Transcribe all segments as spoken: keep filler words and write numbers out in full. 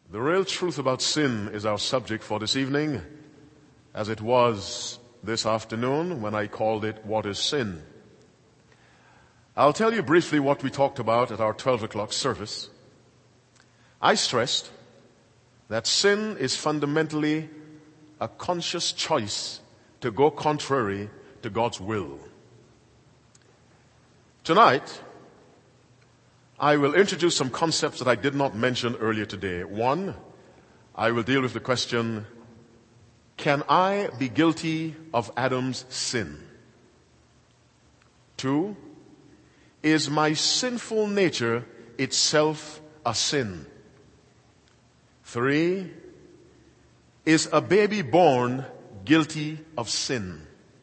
The real truth about sin is our subject for this evening, as it was this afternoon when I called it, What is Sin? I'll tell you briefly what we talked about at our twelve o'clock service. I stressed that sin is fundamentally a conscious choice to go contrary to God's will. Tonight, I will introduce some concepts that I did not mention earlier today. One, I will deal with the question, can I be guilty of Adam's sin? Two, is my sinful nature itself a sin? Three, is a baby born guilty of sin?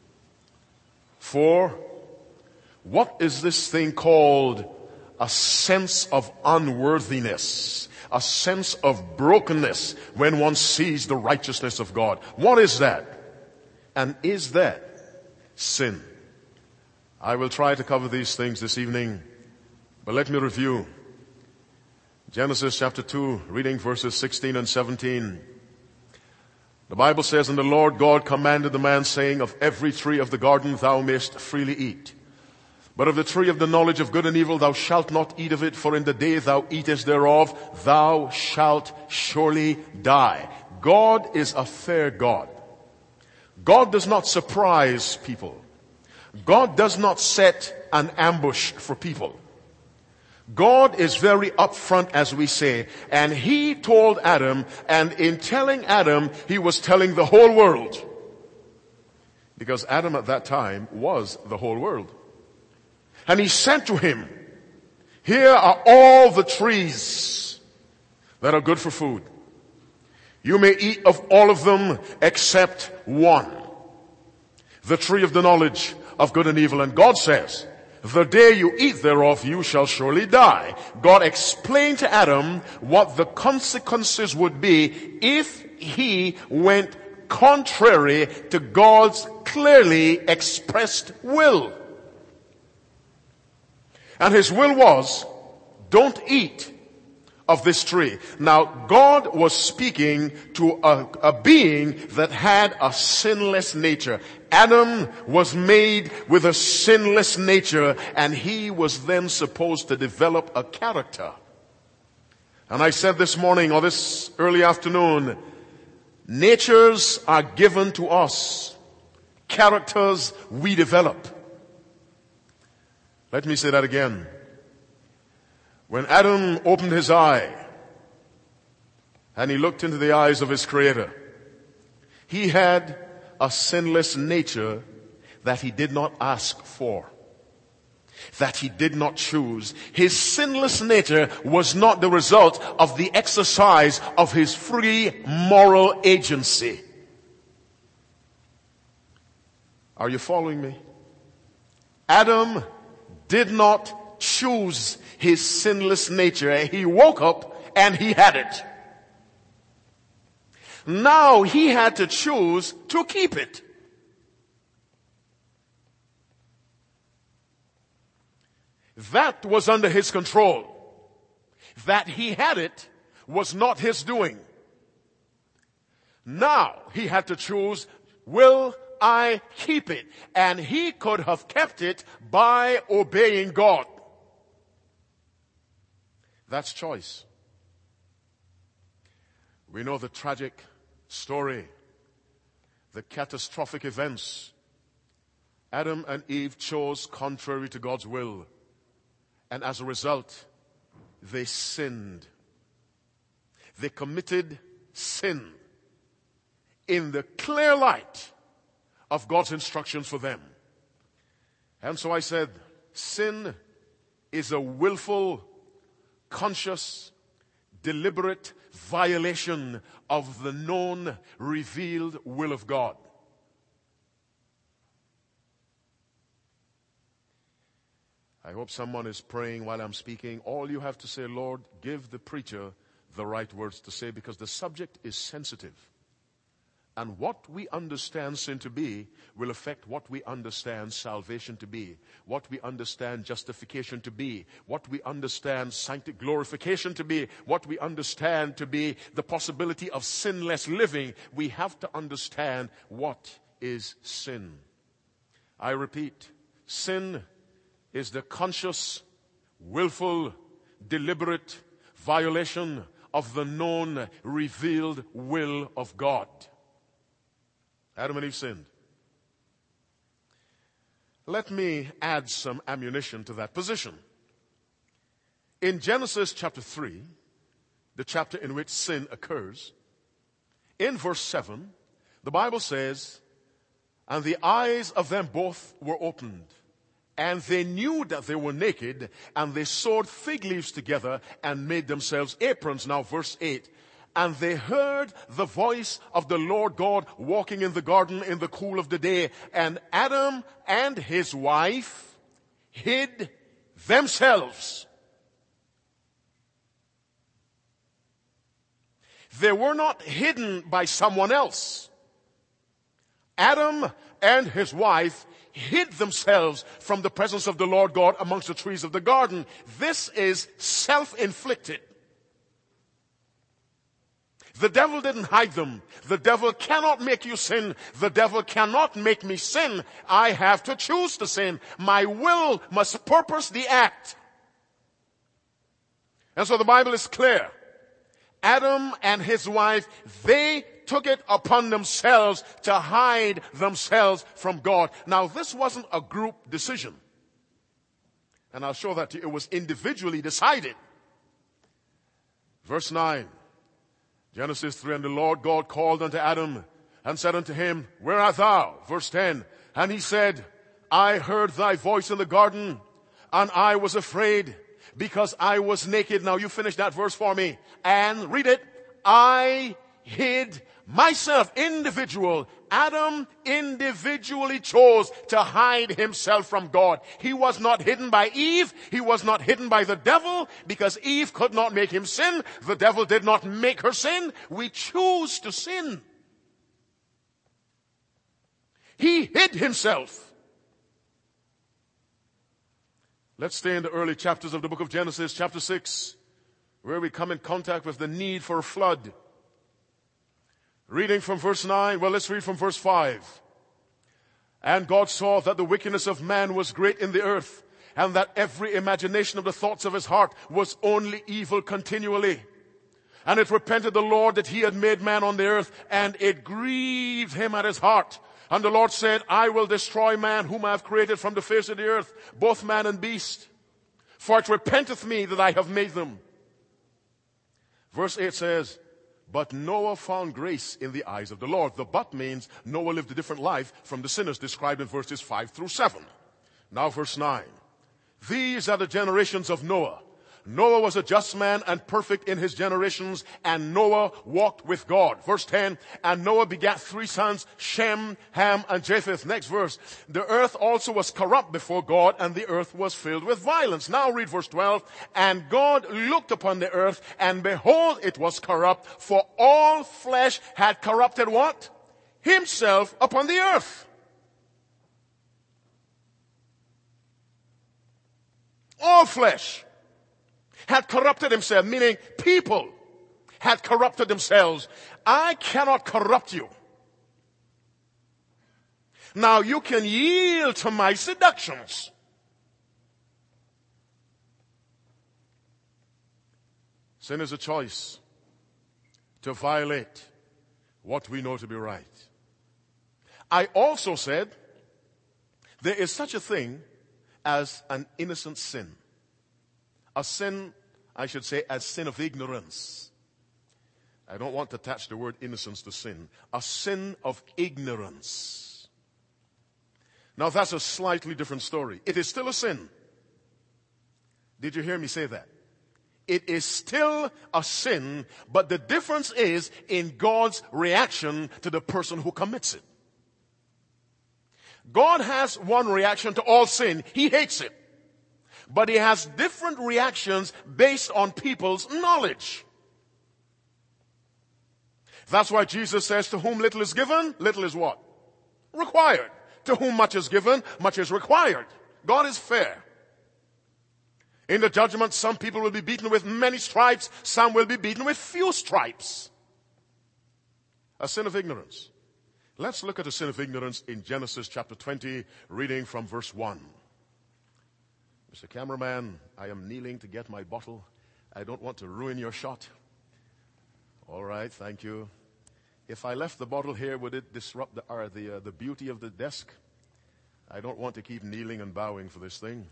Four, what is this thing called a sense of unworthiness, a sense of brokenness when one sees the righteousness of God? What is that? And is that sin? I will try to cover these things this evening, but let me review. Genesis chapter two, reading verses sixteen and seventeen. The Bible says, And the Lord God commanded the man, saying, Of every tree of the garden thou mayst freely eat. But of the tree of the knowledge of good and evil thou shalt not eat of it, for in the day thou eatest thereof thou shalt surely die. God is a fair God. God does not surprise people. God does not set an ambush for people. God is very upfront, as we say, and He told Adam, and in telling Adam, He was telling the whole world. Because Adam at that time was the whole world. And He said to him, here are all the trees that are good for food. You may eat of all of them except one. The tree of the knowledge of good and evil. And God says, the day you eat thereof, you shall surely die. God explained to Adam what the consequences would be if he went contrary to God's clearly expressed will. And His will was, don't eat of this tree. Now, God was speaking to a, a being that had a sinless nature. Adam was made with a sinless nature, and he was then supposed to develop a character. And I said this morning, or this early afternoon, natures are given to us. Characters we develop. Let me say that again. When Adam opened his eye and he looked into the eyes of his Creator, he had a sinless nature that he did not ask for, that he did not choose. His sinless nature was not the result of the exercise of his free moral agency. Are you following me? Adam did not choose his sinless nature. He woke up and he had it. Now he had to choose to keep it. That was under his control. That he had it was not his doing. Now he had to choose, will I keep it? And he could have kept it by obeying God. That's choice. We know the tragic story, the catastrophic events. Adam and Eve chose contrary to God's will, and as a result, they sinned. They committed sin in the clear light of God's instructions for them. And so I said, sin is a willful, conscious, deliberate violation of the known, revealed will of God. I hope someone is praying while I'm speaking. All you have to say, Lord, give the preacher the right words to say, because the subject is sensitive. And what we understand sin to be will affect what we understand salvation to be, what we understand justification to be, what we understand sanctification, glorification to be, what we understand to be the possibility of sinless living. We have to understand what is sin. I repeat, sin is the conscious, willful, deliberate violation of the known, revealed will of God. Adam and Eve sinned. Let me add some ammunition to that position. In Genesis chapter three, the chapter in which sin occurs, in verse seven, the Bible says, "And the eyes of them both were opened, and they knew that they were naked, and they sewed fig leaves together and made themselves aprons." Now verse eight. "And they heard the voice of the Lord God walking in the garden in the cool of the day. And Adam and his wife hid themselves." They were not hidden by someone else. Adam and his wife hid themselves from the presence of the Lord God amongst the trees of the garden. This is self-inflicted. The devil didn't hide them. The devil cannot make you sin. The devil cannot make me sin. I have to choose to sin. My will must purpose the act. And so the Bible is clear. Adam and his wife, they took it upon themselves to hide themselves from God. Now, this wasn't a group decision. And I'll show that to you. It was individually decided. Verse nine. Genesis three, "And the Lord God called unto Adam and said unto him, Where art thou?" Verse ten, "And he said, I heard thy voice in the garden, and I was afraid, because I was naked." Now you finish that verse for me. "And," read it, "I hid myself." Individual. Adam individually chose to hide himself from God. He was not hidden by Eve. He was not hidden by the devil, because Eve could not make him sin. The devil did not make her sin. We choose to sin. He hid himself. Let's stay in the early chapters of the book of Genesis, chapter six, where we come in contact with the need for a flood. Reading from verse nine, well, let's read from verse five. "And God saw that the wickedness of man was great in the earth, and that every imagination of the thoughts of his heart was only evil continually. And it repented the Lord that he had made man on the earth, and it grieved him at his heart. And the Lord said, I will destroy man whom I have created from the face of the earth, both man and beast. For it repenteth me that I have made them." Verse eight says, "But Noah found grace in the eyes of the Lord." The "but" means Noah lived a different life from the sinners described in verses five through seven. Now verse nine. "These are the generations of Noah. Noah was a just man and perfect in his generations, and Noah walked with God." Verse ten, "And Noah begat three sons, Shem, Ham, and Japheth." Next verse. "The earth also was corrupt before God, and the earth was filled with violence." Now read verse twelve. "And God looked upon the earth, and behold, it was corrupt, for all flesh had corrupted" what? "Himself upon the earth." All flesh had corrupted himself, meaning people had corrupted themselves. I cannot corrupt you. Now you can yield to my seductions. Sin is a choice to violate what we know to be right. I also said there is such a thing as an innocent sin. A sin, I should say, as sin of ignorance. I don't want to attach the word innocence to sin. A sin of ignorance. Now that's a slightly different story. It is still a sin. Did you hear me say that? It is still a sin, but the difference is in God's reaction to the person who commits it. God has one reaction to all sin. He hates it. But he has different reactions based on people's knowledge. That's why Jesus says, to whom little is given, little is what? Required. To whom much is given, much is required. God is fair. In the judgment, some people will be beaten with many stripes, some will be beaten with few stripes. A sin of ignorance. Let's look at a sin of ignorance in Genesis chapter twenty, reading from verse one. Mister Cameraman, I am kneeling to get my bottle. I don't want to ruin your shot. All right, thank you. If I left the bottle here, would it disrupt the, uh, the, uh, the beauty of the desk? I don't want to keep kneeling and bowing for this thing.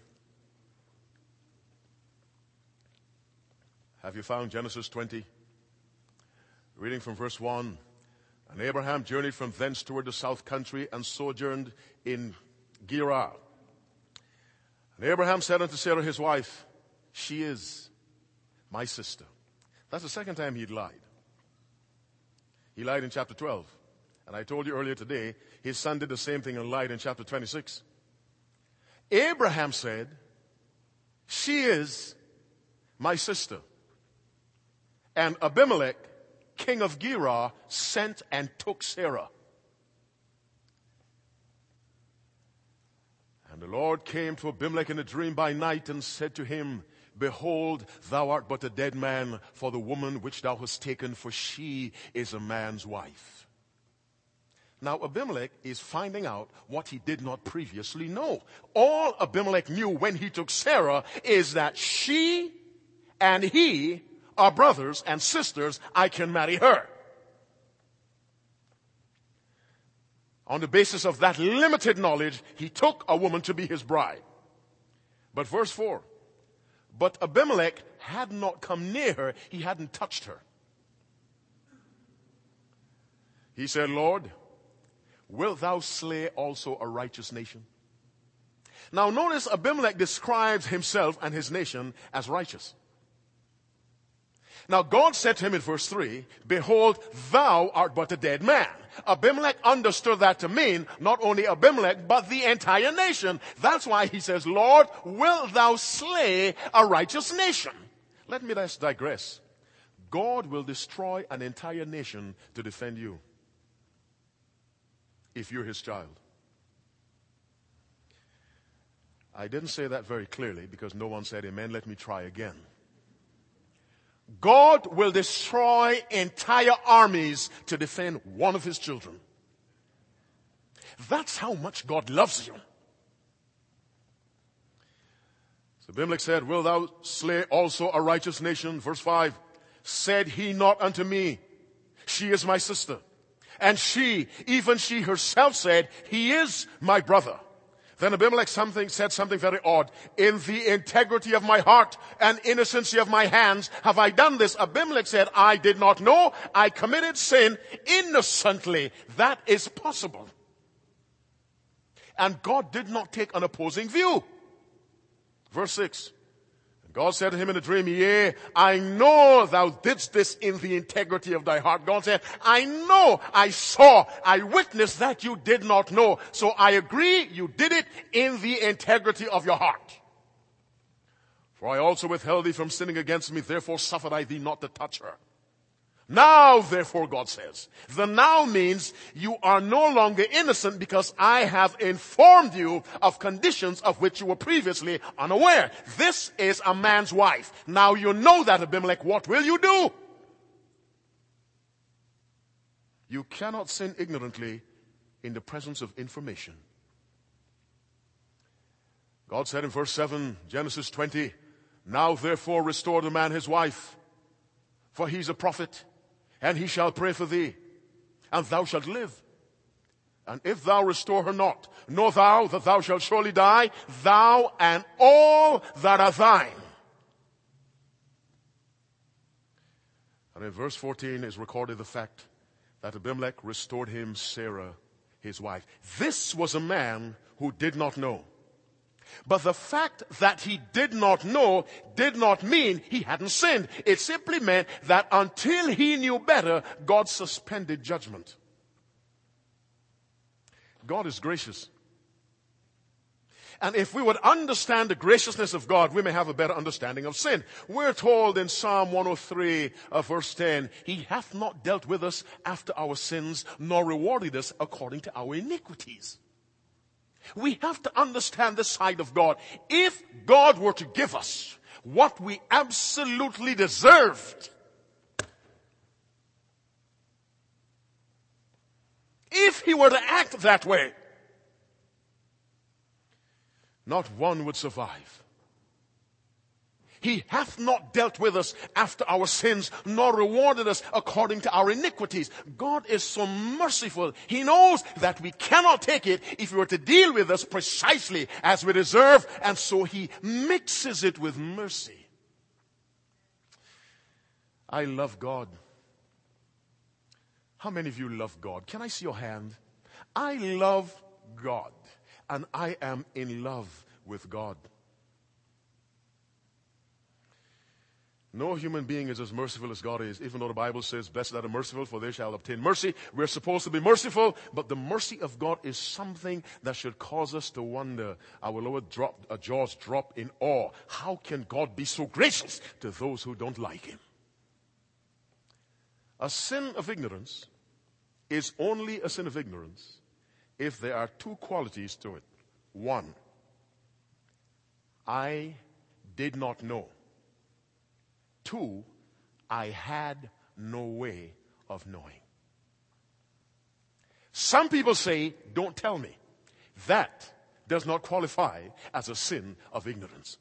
Have you found Genesis twenty? Reading from verse one. And Abraham journeyed from thence toward the south country and sojourned in Gerar. And Abraham said unto Sarah his wife, she is my sister. That's the second time he'd lied. He lied in chapter twelve. And I told you earlier today, his son did the same thing and lied in chapter twenty-six. Abraham said, she is my sister. And Abimelech, king of Gerar, sent and took Sarah. And the Lord came to Abimelech in a dream by night and said to him, behold, thou art but a dead man, for the woman which thou hast taken, for she is a man's wife. Now Abimelech is finding out what he did not previously know. All Abimelech knew when he took Sarah is that she and he are brothers and sisters. I can marry her. On the basis of that limited knowledge, he took a woman to be his bride. But verse four, but Abimelech had not come near her, he hadn't touched her. He said, Lord, wilt thou slay also a righteous nation? Now notice Abimelech describes himself and his nation as righteous. Now God said to him in verse three, behold, thou art but a dead man. Abimelech understood that to mean not only Abimelech, but the entire nation. That's why he says, Lord, wilt thou slay a righteous nation? Let me just digress. God will destroy an entire nation to defend you, if you're his child. I didn't say that very clearly because no one said amen. Let me try again. God will destroy entire armies to defend one of his children. That's how much God loves you. So Abimelech said, wilt thou slay also a righteous nation? Verse five, said he not unto me, she is my sister. And she, even she herself said, he is my brother. Then Abimelech something, said something very odd. In the integrity of my heart and innocency of my hands have I done this. Abimelech said, I did not know. I committed sin innocently. That is possible. And God did not take an opposing view. Verse six. God said to him in a dream, yea, I know thou didst this in the integrity of thy heart. God said, I know, I saw, I witnessed that you did not know. So I agree you did it in the integrity of your heart. For I also withheld thee from sinning against me, therefore suffered I thee not to touch her. Now, therefore, God says, the now means you are no longer innocent because I have informed you of conditions of which you were previously unaware. This is a man's wife. Now you know that, Abimelech. What will you do? You cannot sin ignorantly in the presence of information. God said in verse seven, Genesis twenty, now therefore restore the man his wife, for he's a prophet. And he shall pray for thee, and thou shalt live. And if thou restore her not, know thou that thou shalt surely die, thou and all that are thine. And in verse fourteen is recorded the fact that Abimelech restored him Sarah, his wife. This was a man who did not know. But the fact that he did not know did not mean he hadn't sinned. It simply meant that until he knew better, God suspended judgment. God is gracious. And if we would understand the graciousness of God, we may have a better understanding of sin. We're told in Psalm one oh three, uh, verse ten, He hath not dealt with us after our sins, nor rewarded us according to our iniquities. We have to understand this side of God. If God were to give us what we absolutely deserved, if He were to act that way, not one would survive. He hath not dealt with us after our sins, nor rewarded us according to our iniquities. God is so merciful. He knows that we cannot take it if He were to deal with us precisely as we deserve, and so He mixes it with mercy. I love God. How many of you love God? Can I see your hand? I love God, and I am in love with God. No human being is as merciful as God is, even though the Bible says, blessed are the merciful, for they shall obtain mercy. We're supposed to be merciful, but the mercy of God is something that should cause us to wonder. Our lower drop, our jaws drop in awe. How can God be so gracious to those who don't like Him? A sin of ignorance is only a sin of ignorance if there are two qualities to it. One, I did not know. Two, I had no way of knowing. Some people say, don't tell me. That does not qualify as a sin of ignorance.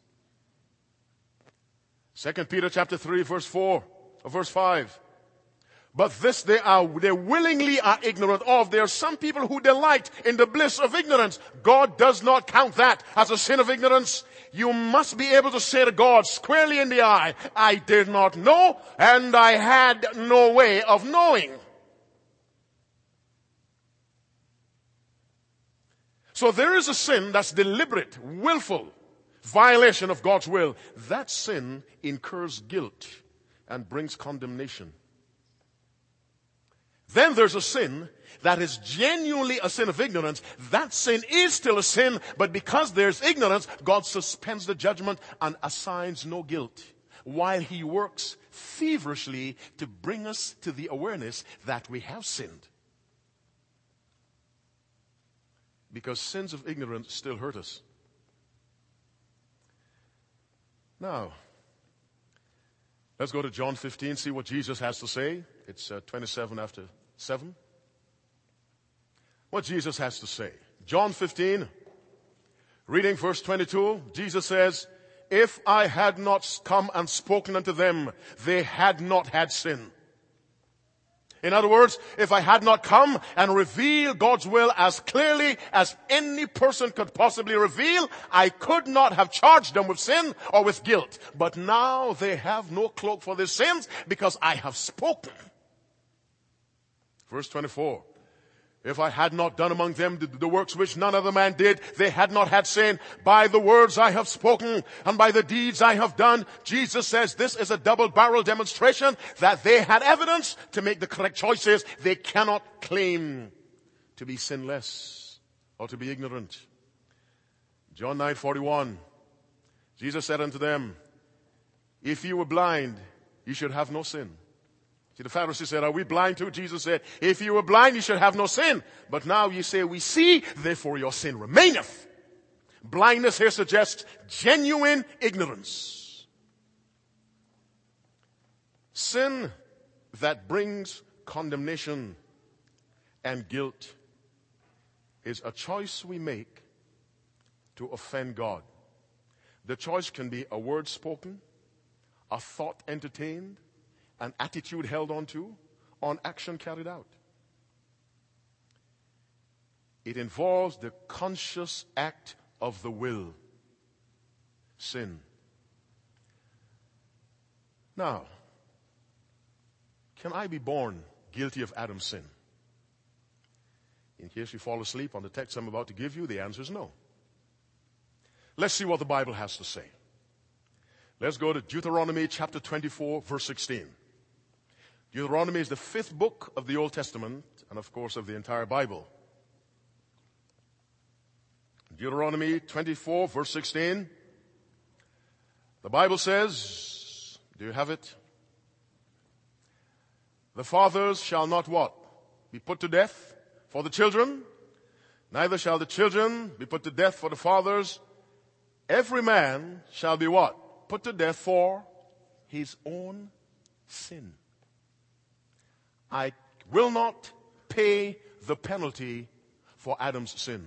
Second Peter chapter three, verse four, or verse five. But this they are, they willingly are ignorant of. There are some people who delight in the bliss of ignorance. God does not count that as a sin of ignorance. You must be able to say to God squarely in the eye, I did not know, and I had no way of knowing. So there is a sin that's deliberate, willful violation of God's will. That sin incurs guilt and brings condemnation. Then there's a sin that is genuinely a sin of ignorance. That sin is still a sin, but because there's ignorance, God suspends the judgment and assigns no guilt, while He works feverishly to bring us to the awareness that we have sinned. Because sins of ignorance still hurt us. Now, let's go to John fifteen, see what Jesus has to say. It's uh, twenty-seven after seven. What Jesus has to say. John fifteen, reading verse twenty-two, Jesus says, if I had not come and spoken unto them, they had not had sin. In other words, if I had not come and revealed God's will as clearly as any person could possibly reveal, I could not have charged them with sin or with guilt. But now they have no cloak for their sins because I have spoken. Verse twenty-four. If I had not done among them the, the works which none other man did, they had not had sin. By the words I have spoken and by the deeds I have done. Jesus says this is a double-barrel demonstration that they had evidence to make the correct choices. They cannot claim to be sinless or to be ignorant. John nine forty-one. Jesus said unto them, if you were blind, you should have no sin. See, the Pharisees said, are we blind too? Jesus said, if you were blind, you should have no sin. But now you say, we see, therefore your sin remaineth. Blindness here suggests genuine ignorance. Sin that brings condemnation and guilt is a choice we make to offend God. The choice can be a word spoken, a thought entertained, an attitude held on to, or an action carried out. It involves the conscious act of the will. Sin. Now, can I be born guilty of Adam's sin? In case you fall asleep on the text I'm about to give you, the answer is no. Let's see what the Bible has to say. Let's go to Deuteronomy chapter twenty-four, verse sixteen. Deuteronomy is the fifth book of the Old Testament and, of course, of the entire Bible. Deuteronomy twenty-four, verse sixteen. The Bible says, do you have it? The fathers shall not what? Be put to death for the children. Neither shall the children be put to death for the fathers. Every man shall be what? Put to death for his own sin. I will not pay the penalty for Adam's sin.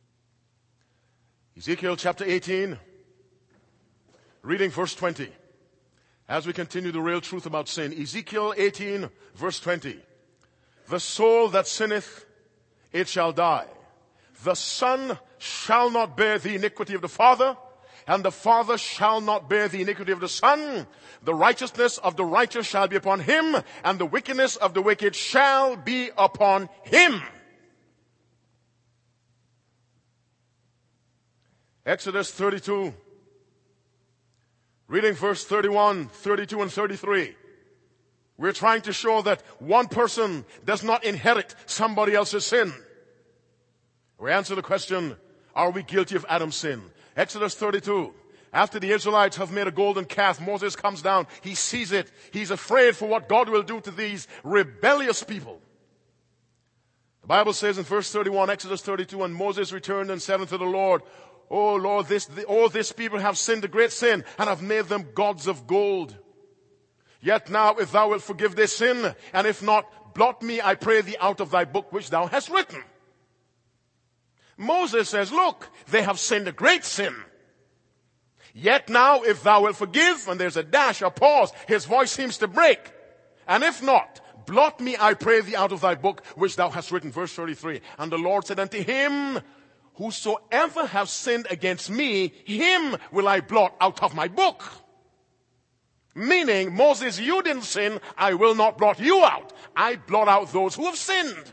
Ezekiel chapter eighteen, reading verse twenty. As we continue the real truth about sin, Ezekiel eighteen, verse twenty. The soul that sinneth, it shall die. The son shall not bear the iniquity of the father, and the father shall not bear the iniquity of the son. The righteousness of the righteous shall be upon him, and the wickedness of the wicked shall be upon him. Exodus thirty-two, reading verse thirty-one, thirty-two, and thirty-three. We're trying to show that one person does not inherit somebody else's sin. We answer the question, are we guilty of Adam's sin? Exodus thirty-two. After the Israelites have made a golden calf, Moses comes down. He sees it. He's afraid for what God will do to these rebellious people. The Bible says in verse thirty-one, Exodus thirty-two, and Moses returned and said unto the Lord, O Lord, this, the, all this people have sinned a great sin, and have made them gods of gold. Yet now, if thou wilt forgive their sin, and if not, blot me, I pray thee, out of thy book which thou hast written. Moses says, look, they have sinned a great sin. Yet now, if thou wilt forgive, and there's a dash, a pause, his voice seems to break. And if not, blot me, I pray thee, out of thy book which thou hast written. Verse thirty-three. And the Lord said unto him, whosoever have sinned against me, him will I blot out of my book. Meaning, Moses, you didn't sin, I will not blot you out. I blot out those who have sinned.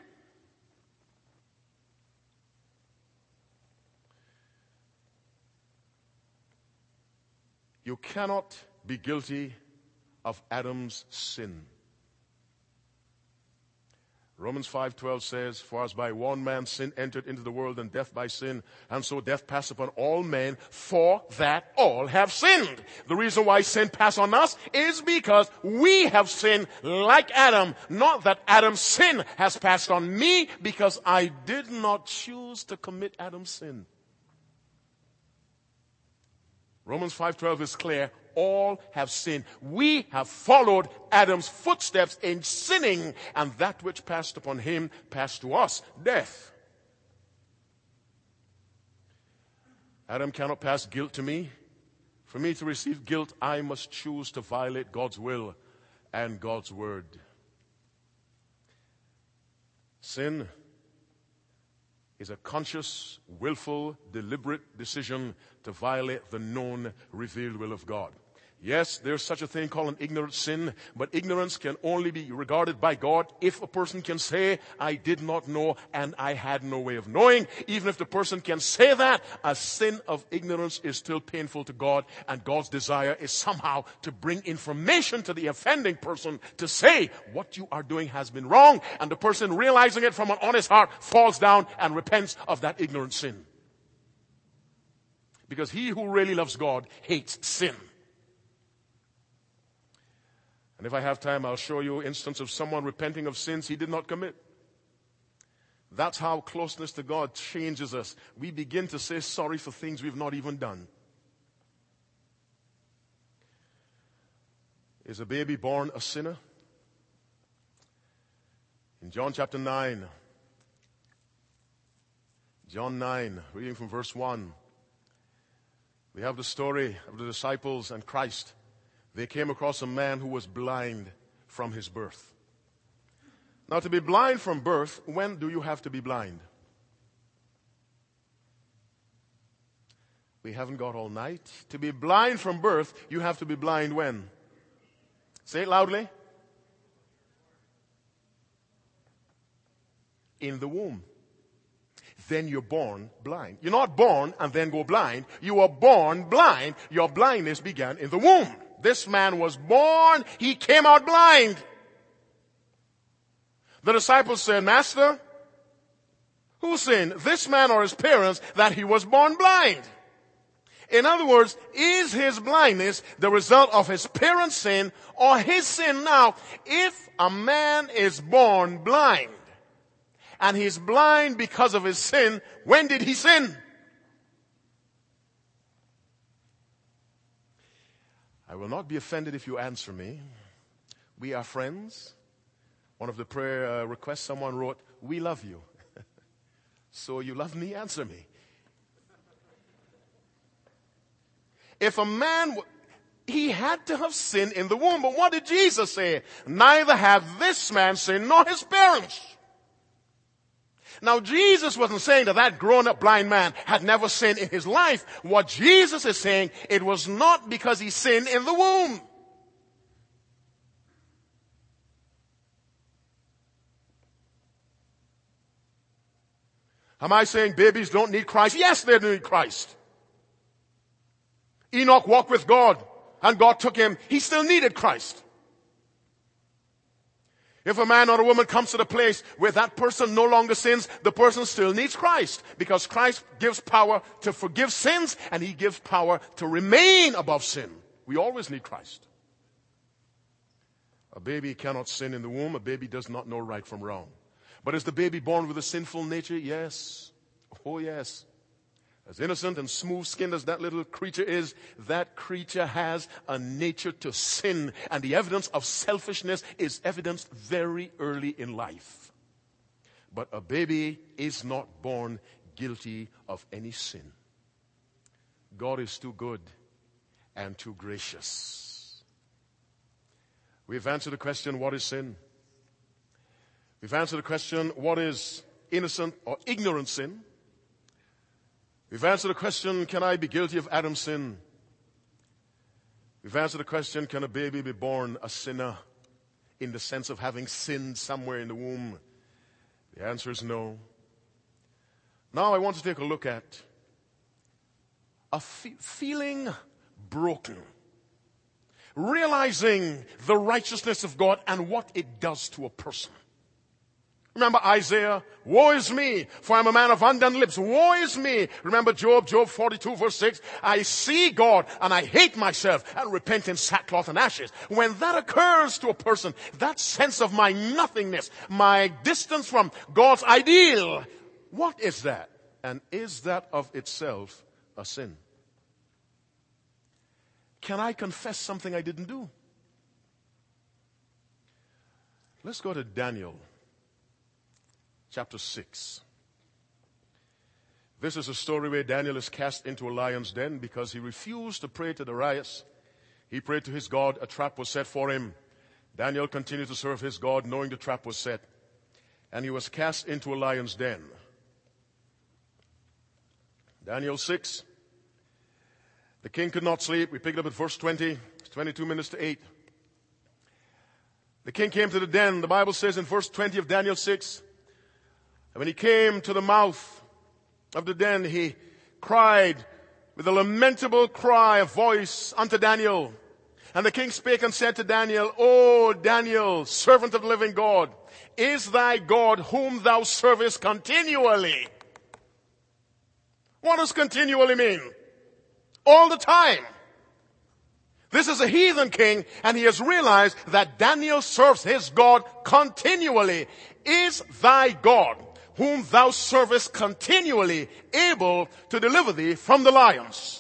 You cannot be guilty of Adam's sin. Romans five twelve says, for as by one man sin entered into the world, and death by sin, and so death passed upon all men, for that all have sinned. The reason why sin passed on us is because we have sinned like Adam. Not that Adam's sin has passed on me, because I did not choose to commit Adam's sin. Romans five twelve is clear. All have sinned. We have followed Adam's footsteps in sinning, and that which passed upon him passed to us, death. Adam cannot pass guilt to me. For me to receive guilt, I must choose to violate God's will and God's word. Sin is a conscious, willful, deliberate decision to violate the known, revealed will of God. Yes, there's such a thing called an ignorant sin, but ignorance can only be regarded by God if a person can say, I did not know and I had no way of knowing. Even if the person can say that, a sin of ignorance is still painful to God, and God's desire is somehow to bring information to the offending person to say, what you are doing has been wrong, and the person realizing it from an honest heart falls down and repents of that ignorant sin. Because he who really loves God hates sin. And if I have time, I'll show you an instance of someone repenting of sins he did not commit. That's how closeness to God changes us. We begin to say sorry for things we've not even done. Is a baby born a sinner? In John chapter nine, John nine, reading from verse one, we have the story of the disciples and Christ. They came across a man who was blind from his birth. Now, to be blind from birth, when do you have to be blind? We haven't got all night. To be blind from birth, you have to be blind when? Say it loudly. In the womb. Then you're born blind. You're not born and then go blind. You are born blind. Your blindness began in the womb. This man was born, he came out blind. The disciples said, Master, Who sinned? This man or his parents that he was born blind? In other words, is his blindness the result of his parents' sin or his sin? Now, if a man is born blind and he's blind because of his sin, when did he sin? I will not be offended if you answer me. We are friends. One of the prayer uh, requests someone wrote, we love you. So you love me? Answer me. If a man, he had to have sinned in the womb. But what did Jesus say? Neither have this man sinned nor his parents. Now Jesus wasn't saying that that grown-up blind man had never sinned in his life. What Jesus is saying, it was not because he sinned in the womb. Am I saying babies don't need Christ? Yes, they need Christ. Enoch walked with God and God took him. He still needed Christ. If a man or a woman comes to the place where that person no longer sins, the person still needs Christ because Christ gives power to forgive sins and he gives power to remain above sin. We always need Christ. A baby cannot sin in the womb. A baby does not know right from wrong. But is the baby born with a sinful nature? Yes. Oh, yes. As innocent and smooth-skinned as that little creature is, that creature has a nature to sin. And the evidence of selfishness is evidenced very early in life. But a baby is not born guilty of any sin. God is too good and too gracious. We've answered the question, what is sin? We've answered the question, what is innocent or ignorant sin? We've answered the question, can I be guilty of Adam's sin? We've answered the question, can a baby be born a sinner in the sense of having sinned somewhere in the womb? The answer is no. Now I want to take a look at a fe- feeling broken. Realizing the righteousness of God and what it does to a person. Remember Isaiah, woe is me, for I'm a man of undone lips. Woe is me. Remember Job, Job forty-two verse six. I see God and I hate myself and repent in sackcloth and ashes. When that occurs to a person, that sense of my nothingness, my distance from God's ideal, what is that? And is that of itself a sin? Can I confess something I didn't do? Let's go to Daniel. Chapter six. This is a story where Daniel is cast into a lion's den because he refused to pray to Darius. He prayed to his God. A trap was set for him. Daniel continued to serve his God knowing the trap was set. And he was cast into a lion's den. Daniel six. The king could not sleep. We pick it up at verse twenty. It's twenty-two minutes to eight. The king came to the den. The Bible says in verse twenty of Daniel six, and when he came to the mouth of the den, he cried with a lamentable cry of voice unto Daniel. And the king spake and said to Daniel, O Daniel, servant of the living God, is thy God whom thou servest continually? What does continually mean? All the time. This is a heathen king, and he has realized that Daniel serves his God continually. Is thy God, whom thou servest continually, able to deliver thee from the lions?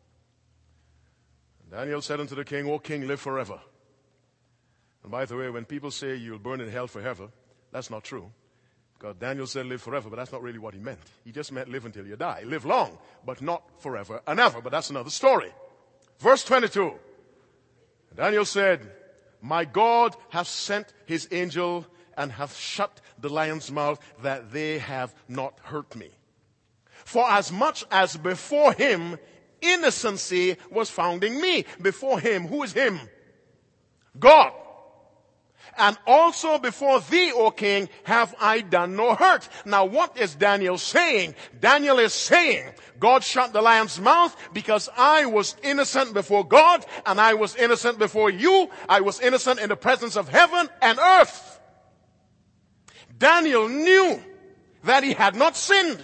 And Daniel said unto the king, O king, live forever. And by the way, when people say you'll burn in hell forever, that's not true. Because Daniel said live forever, but that's not really what he meant. He just meant live until you die. Live long, but not forever and ever. But that's another story. Verse twenty-two. Daniel said, my God hath sent his angel and hath shut the lion's mouth, that they have not hurt me. For as much as before him innocency was found in me. Before him, who is him? God. And also before thee, O king, have I done no hurt. Now what is Daniel saying? Daniel is saying, God shut the lion's mouth because I was innocent before God, and I was innocent before you. I was innocent in the presence of heaven and earth. Daniel knew that he had not sinned.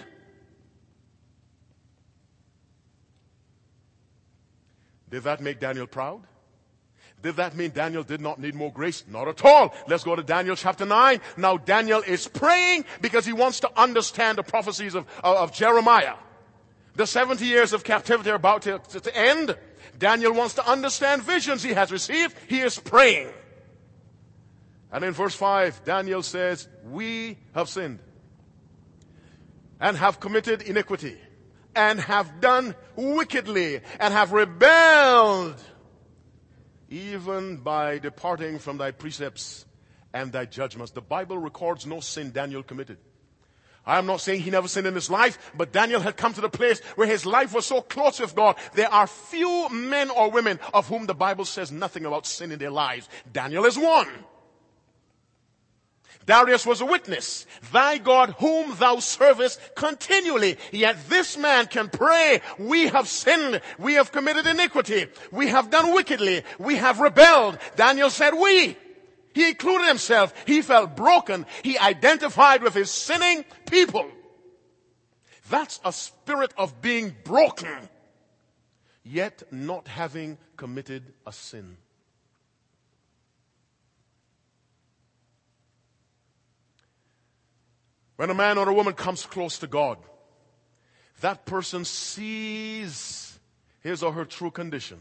Did that make Daniel proud? Did that mean Daniel did not need more grace? Not at all. Let's go to Daniel chapter nine. Now Daniel is praying because he wants to understand the prophecies of, of, of Jeremiah. The seventy years of captivity are about to, to, to end. Daniel wants to understand visions he has received. He is praying. And in verse five, Daniel says, we have sinned and have committed iniquity and have done wickedly and have rebelled, even by departing from thy precepts and thy judgments. The Bible records no sin Daniel committed. I am not saying he never sinned in his life, but Daniel had come to the place where his life was so close with God. There are few men or women of whom the Bible says nothing about sin in their lives. Daniel is one. Darius was a witness. Thy God whom thou servest continually. Yet this man can pray, we have sinned, we have committed iniquity, we have done wickedly, we have rebelled. Daniel said we. He included himself. He felt broken. He identified with his sinning people. That's a spirit of being broken, yet not having committed a sin. When a man or a woman comes close to God, that person sees his or her true condition.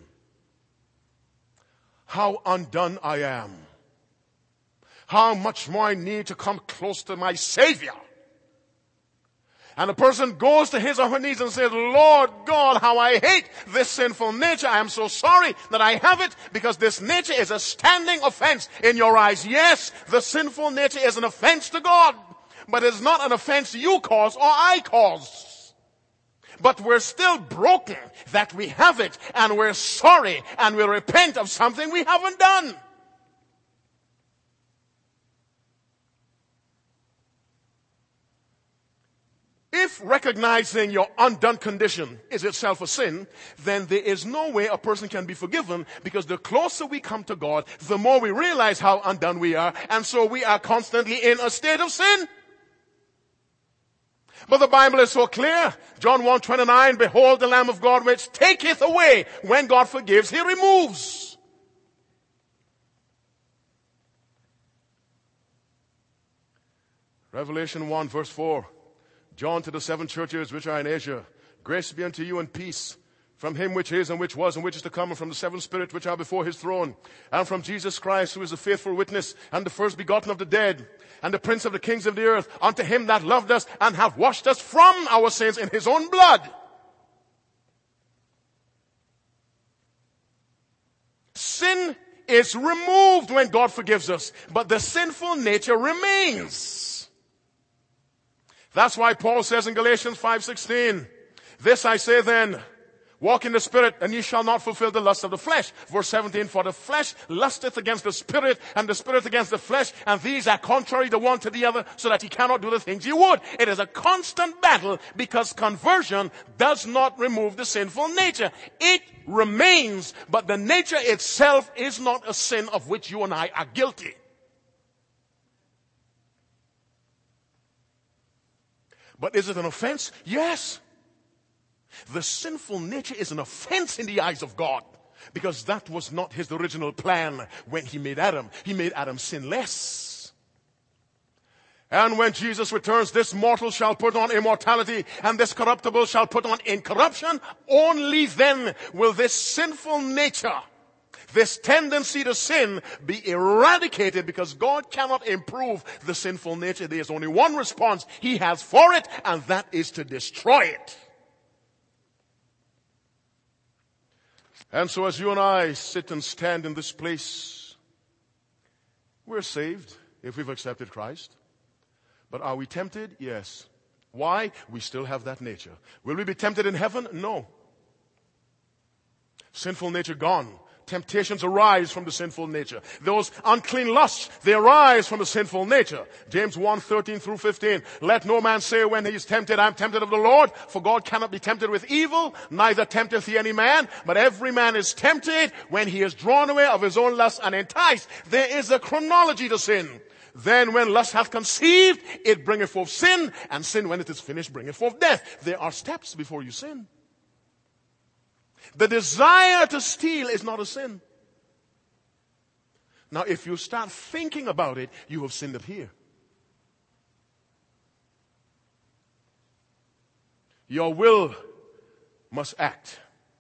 How undone I am. How much more I need to come close to my Savior. And the person goes to his or her knees and says, Lord God, how I hate this sinful nature. I am so sorry that I have it, because this nature is a standing offense in your eyes. Yes, the sinful nature is an offense to God. But it's not an offense you cause or I cause. But we're still broken that we have it, and we're sorry, and we repent of something we haven't done. If recognizing your undone condition is itself a sin, then there is no way a person can be forgiven, because the closer we come to God, the more we realize how undone we are, and so we are constantly in a state of sin. But the Bible is so clear. John one twenty-nine, behold the Lamb of God which taketh away. When God forgives, he removes. Revelation one verse four. John to the seven churches which are in Asia. Grace be unto you and peace from him which is and which was and which is to come, and from the seven spirits which are before his throne, and from Jesus Christ, who is a faithful witness and the first begotten of the dead, and the prince of the kings of the earth, unto him that loved us and hath washed us from our sins in his own blood. Sin is removed when God forgives us, but the sinful nature remains. That's why Paul says in Galatians five sixteen, this I say then, walk in the Spirit, and ye shall not fulfill the lust of the flesh. Verse seventeen, for the flesh lusteth against the Spirit, and the Spirit against the flesh, and these are contrary the one to the other, so that ye cannot do the things ye would. It is a constant battle, because conversion does not remove the sinful nature. It remains, but the nature itself is not a sin of which you and I are guilty. But is it an offense? Yes. The sinful nature is an offense in the eyes of God, because that was not his original plan when he made Adam. He made Adam sinless. And when Jesus returns, this mortal shall put on immortality, and this corruptible shall put on incorruption. Only then will this sinful nature, this tendency to sin, be eradicated, because God cannot improve the sinful nature. There is only one response he has for it, and that is to destroy it. And so as you and I sit and stand in this place, we're saved if we've accepted Christ. But are we tempted? Yes. Why? We still have that nature. Will we be tempted in heaven? No. Sinful nature gone. Temptations arise from the sinful nature. Those unclean lusts, they arise from the sinful nature. James one thirteen through fifteen. Let no man say when he is tempted, I am tempted of the Lord. For God cannot be tempted with evil, neither tempteth he any man. But every man is tempted when he is drawn away of his own lust and enticed. There is a chronology to sin. Then when lust hath conceived, it bringeth forth sin, and sin when it is finished bringeth forth death. There are steps before you sin. The desire to steal is not a sin. Now if you start thinking about it, you have sinned up here. Your will must act.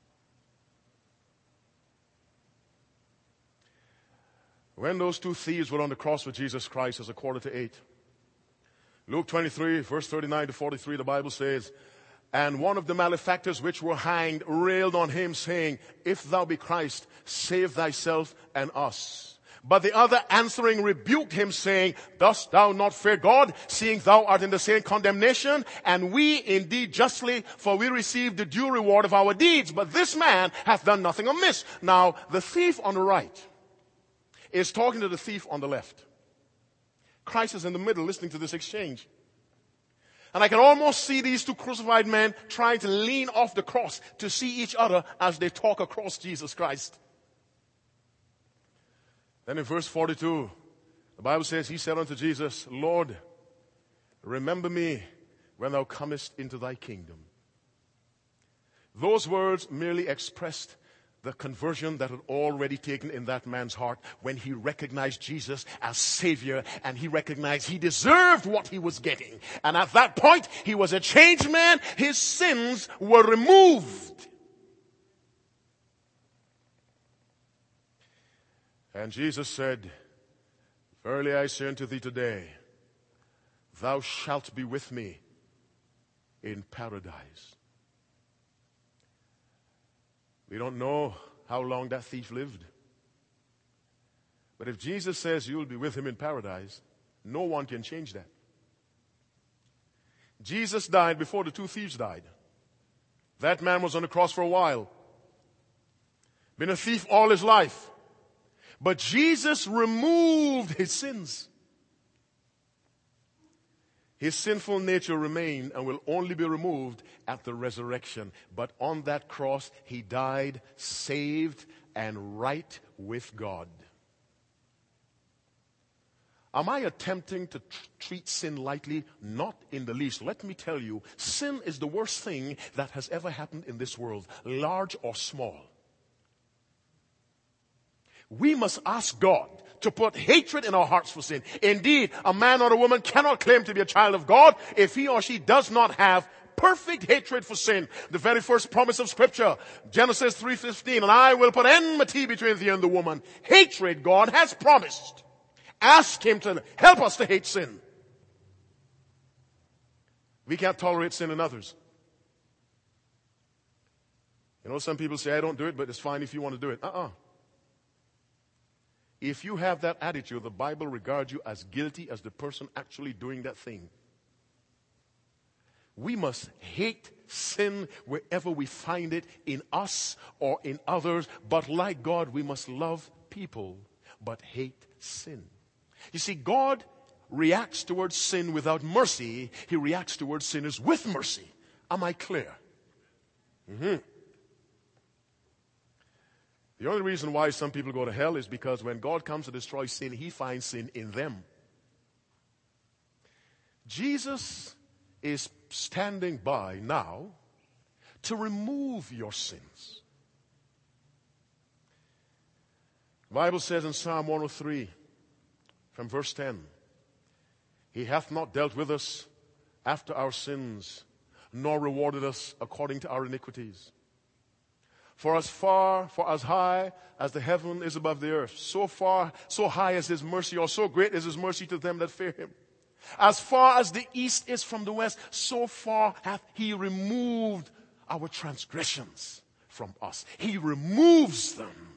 When those two thieves were on the cross with Jesus Christ, as a quarter to eight. Luke twenty-three, verse thirty-nine to forty-three, the Bible says, and one of the malefactors which were hanged railed on him, saying, if thou be Christ, save thyself and us. But the other answering rebuked him, saying, dost thou not fear God, seeing thou art in the same condemnation? And we indeed justly, for we receive the due reward of our deeds. But this man hath done nothing amiss. Now, the thief on the right is talking to the thief on the left. Christ is in the middle listening to this exchange. And I can almost see these two crucified men trying to lean off the cross to see each other as they talk across Jesus Christ. Then in verse forty-two, the Bible says, he said unto Jesus, Lord, remember me when thou comest into thy kingdom. Those words merely expressed the conversion that had already taken in that man's heart when he recognized Jesus as Savior, and he recognized he deserved what he was getting. And at that point, he was a changed man. His sins were removed. And Jesus said, verily I say unto thee today, thou shalt be with me in paradise. We don't know how long that thief lived. But if Jesus says you'll be with him in paradise, no one can change that. Jesus died before the two thieves died. That man was on the cross for a while. Been a thief all his life. But Jesus removed his sins. His sinful nature remained and will only be removed at the resurrection. But on that cross, he died, saved, and right with God. Am I attempting to tr- treat sin lightly? Not in the least. Let me tell you, sin is the worst thing that has ever happened in this world, large or small. We must ask God to put hatred in our hearts for sin. Indeed, a man or a woman cannot claim to be a child of God if he or she does not have perfect hatred for sin. The very first promise of Scripture, Genesis three fifteen, and I will put enmity between thee and the woman. Hatred God has promised. Ask him to help us to hate sin. We can't tolerate sin in others. You know, some people say, I don't do it, but it's fine if you want to do it. Uh-uh. If you have that attitude, the Bible regards you as guilty as the person actually doing that thing. We must hate sin wherever we find it, in us or in others. But like God, we must love people, but hate sin. You see, God reacts towards sin without mercy. He reacts towards sinners with mercy. Am I clear? Mm-hmm. The only reason why some people go to hell is because when God comes to destroy sin, he finds sin in them. Jesus is standing by now to remove your sins. The Bible says in Psalm one oh three, from verse ten, he hath not dealt with us after our sins, nor rewarded us according to our iniquities. For as far, for as high as the heaven is above the earth, so far, so high is his mercy, or so great is his mercy to them that fear him. As far as the east is from the west, so far hath he removed our transgressions from us. He removes them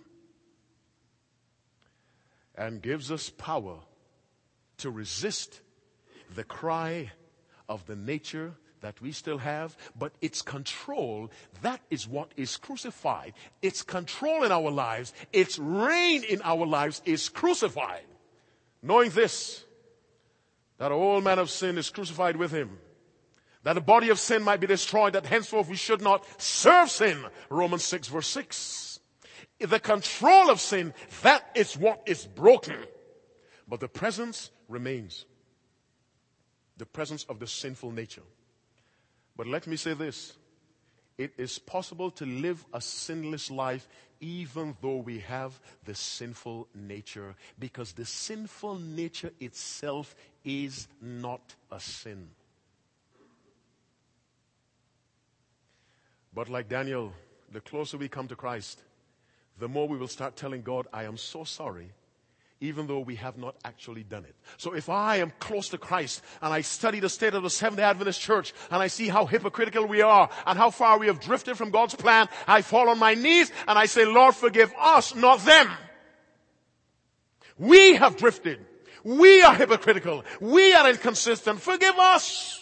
and gives us power to resist the cry of the nature that we still have, but its control, that is what is crucified. Its control in our lives, its reign in our lives is crucified. Knowing this, that all man of sin is crucified with him, that the body of sin might be destroyed, that henceforth we should not serve sin. Romans six verse six. The control of sin, that is what is broken. But the presence remains. The presence of the sinful nature. But let me say this. It is possible to live a sinless life even though we have the sinful nature, because the sinful nature itself is not a sin. But like Daniel, the closer we come to Christ, the more we will start telling God, I am so sorry, even though we have not actually done it. So if I am close to Christ and I study the state of the Seventh-day Adventist Church and I see how hypocritical we are and how far we have drifted from God's plan, I fall on my knees and I say, Lord, forgive us, not them. We have drifted. We are hypocritical. We are inconsistent. Forgive us.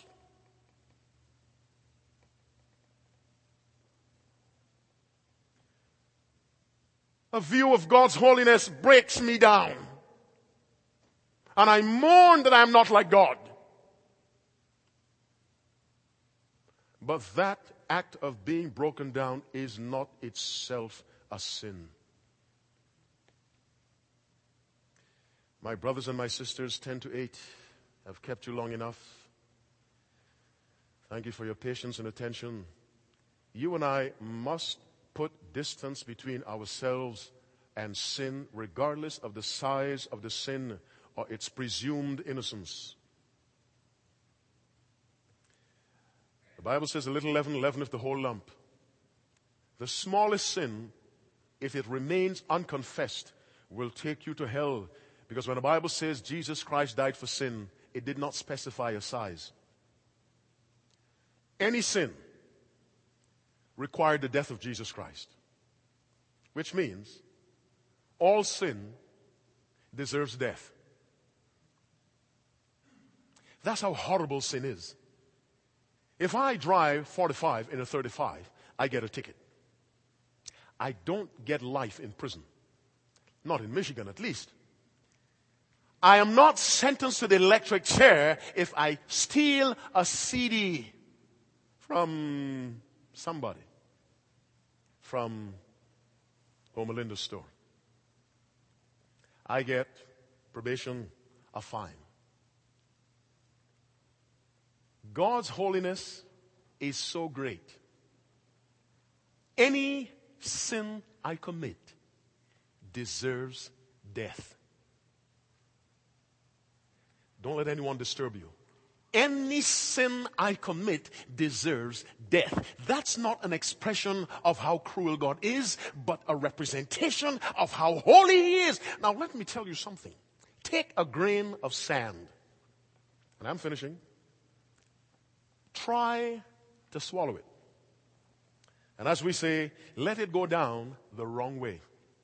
A view of God's holiness breaks me down. And I mourn that I am not like God. But that act of being broken down is not itself a sin. My brothers and my sisters, ten to eight, I've kept you long enough. Thank you for your patience and attention. You and I must put distance between ourselves and sin, regardless of the size of the sin or its presumed innocence. The Bible says a little leaven leaveneth the whole lump. The smallest sin, if it remains unconfessed, will take you to hell. Because when the Bible says Jesus Christ died for sin, it did not specify a size. Any sin required the death of Jesus Christ. Which means all sin deserves death. That's how horrible sin is. If I drive forty-five in a thirty-five, I get a ticket. I don't get life in prison. Not in Michigan, at least. I am not sentenced to the electric chair if I steal a C D from somebody. From Home Melinda's store. I get probation, a fine. God's holiness is so great. Any sin I commit deserves death. Don't let anyone disturb you. Any sin I commit deserves death. That's not an expression of how cruel God is, but a representation of how holy He is. Now let me tell you something. Take a grain of sand, and I'm finishing. Try to swallow it. And as we say, let it go down the wrong way.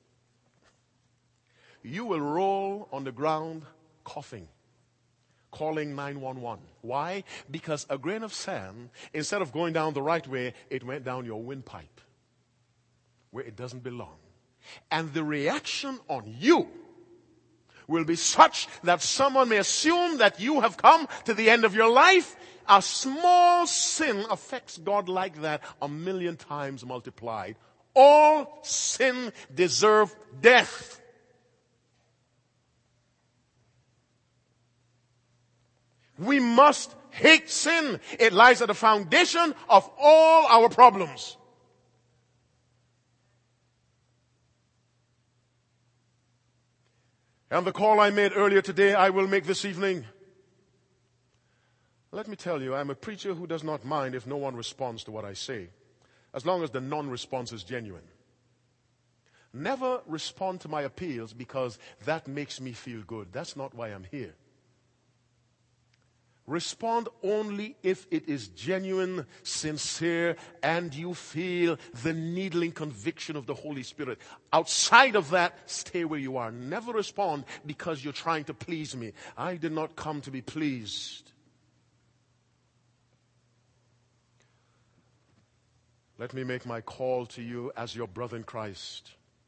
You will roll on the ground coughing, calling nine one one. Why? Because a grain of sand, instead of going down the right way, it went down your windpipe, where it doesn't belong. And the reaction on you will be such that someone may assume that you have come to the end of your life. A small sin affects God like that, a million times multiplied. All sin deserves death. We must hate sin. It lies at the foundation of all our problems. And the call I made earlier today, I will make this evening. Let me tell you, I'm a preacher who does not mind if no one responds to what I say, as long as the non-response is genuine. Never respond to my appeals because that makes me feel good. That's not why I'm here. Respond only if it is genuine, sincere, and you feel the needling conviction of the Holy Spirit. Outside of that, stay where you are. Never respond because you're trying to please me. I did not come to be pleased. Let me make my call to you as your brother in Christ.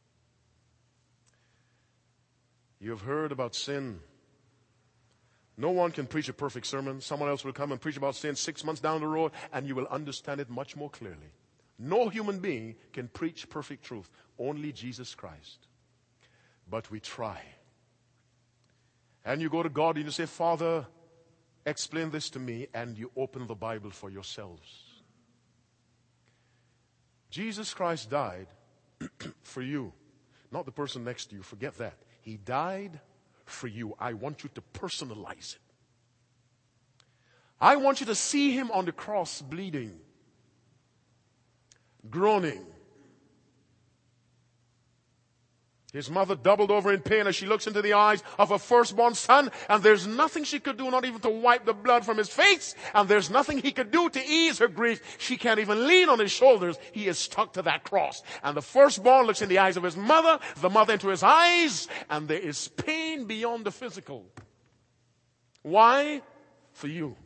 You have heard about sin. No one can preach a perfect sermon. Someone else will come and preach about sin six months down the road, and you will understand it much more clearly. No human being can preach perfect truth. Only Jesus Christ. But we try. And you go to God and you say, Father, explain this to me, and you open the Bible for yourselves. Jesus Christ died for you, not the person next to you. Forget that. He died for you. I want you to personalize it. I want you to see him on the cross bleeding, groaning. His mother doubled over in pain as she looks into the eyes of her firstborn son, and there's nothing she could do, not even to wipe the blood from his face, and there's nothing he could do to ease her grief. She can't even lean on his shoulders. He is stuck to that cross. And the firstborn looks in the eyes of his mother, the mother into his eyes, and there is pain beyond the physical. Why? For you.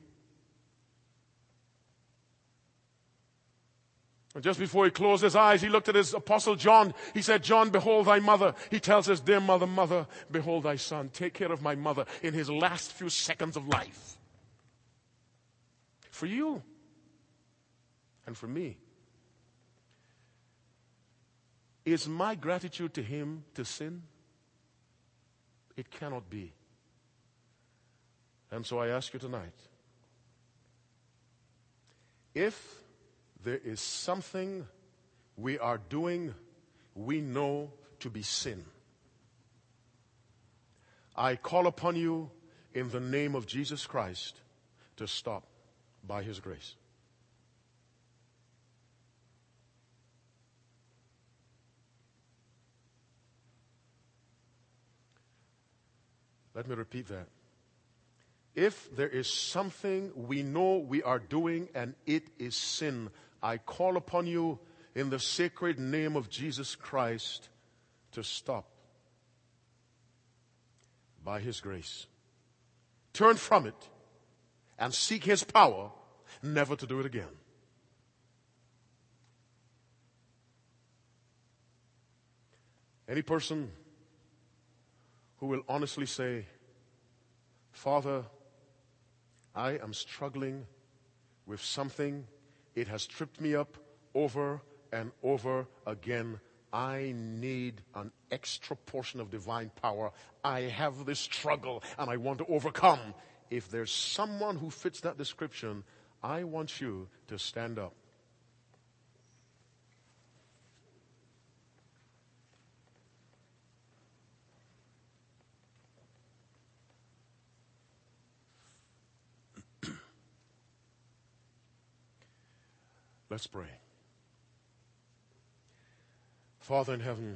And just before he closed his eyes, he looked at his apostle John. He said, John, behold thy mother. He tells his dear mother, mother, behold thy son. Take care of my mother in his last few seconds of life. For you and for me. Is my gratitude to him to sin? It cannot be. And so I ask you tonight, if there is something we are doing we know to be sin, I call upon you in the name of Jesus Christ to stop by his grace. Let me repeat that. If there is something we know we are doing and it is sin, I call upon you in the sacred name of Jesus Christ to stop by his grace. Turn from it and seek his power never to do it again. Any person who will honestly say, Father, I am struggling with something. It has tripped me up over and over again. I need an extra portion of divine power. I have this struggle and I want to overcome. If there's someone who fits that description, I want you to stand up. Let's pray. Father in heaven,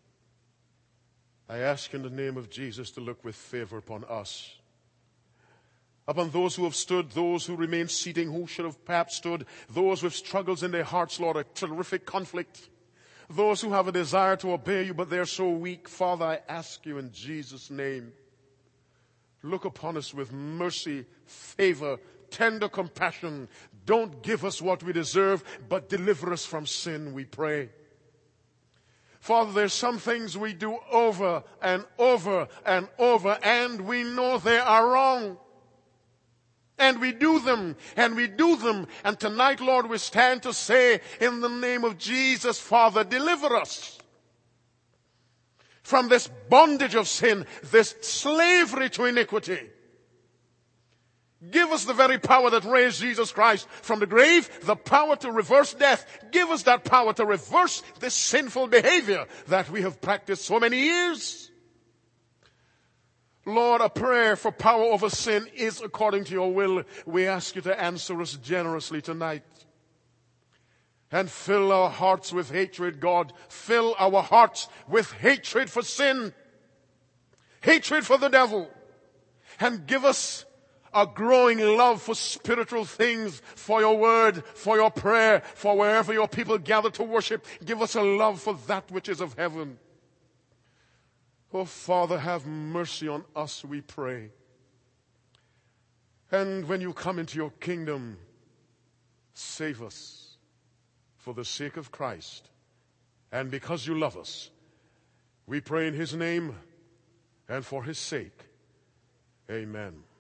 I ask in the name of Jesus to look with favor upon us, upon those who have stood, those who remain seating, who should have perhaps stood, those with struggles in their hearts, Lord, a terrific conflict, those who have a desire to obey you, but they're so weak. Father, I ask you in Jesus' name, look upon us with mercy, favor, tender compassion. Don't give us what we deserve, but deliver us from sin, we pray. Father, there's some things we do over and over and over, and we know they are wrong. And we do them, and we do them. And tonight, Lord, we stand to say, in the name of Jesus, Father, deliver us from this bondage of sin, this slavery to iniquity. Give us the very power that raised Jesus Christ from the grave, the power to reverse death. Give us that power to reverse this sinful behavior that we have practiced so many years. Lord, a prayer for power over sin is according to your will. We ask you to answer us generously tonight. And fill our hearts with hatred, God. Fill our hearts with hatred for sin. Hatred for the devil. And give us a growing love for spiritual things, for your word, for your prayer, for wherever your people gather to worship. Give us a love for that which is of heaven. Oh, Father, have mercy on us, we pray. And when you come into your kingdom, save us for the sake of Christ. And because you love us, we pray in his name and for his sake. Amen.